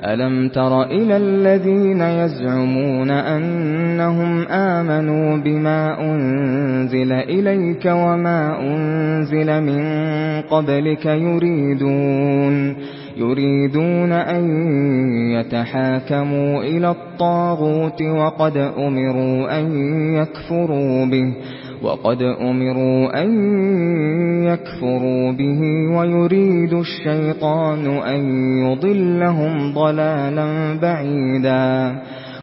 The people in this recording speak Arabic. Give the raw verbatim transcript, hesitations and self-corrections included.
أَلَمْ تَرَ إِلَى الَّذِينَ يَزْعُمُونَ أَنَّهُمْ آمَنُوا بِمَا أُنزِلَ إِلَيْكَ وَمَا أُنزِلَ مِن قَبْلِكَ يُرِيدُونَ يُرِيدُونَ أَن يَتَحَاكَمُوا إِلَى الطَّاغُوتِ وَقَدْ أُمِرُوا أَن يَكْفُرُوا بِهِ وَقَدْ أُمِرُوا أَن يَكْفُرُوا بِهِ وَيُرِيدُ الشَّيْطَانُ أَن يُضِلَّهُمْ ضَلَالًا بَعِيدًا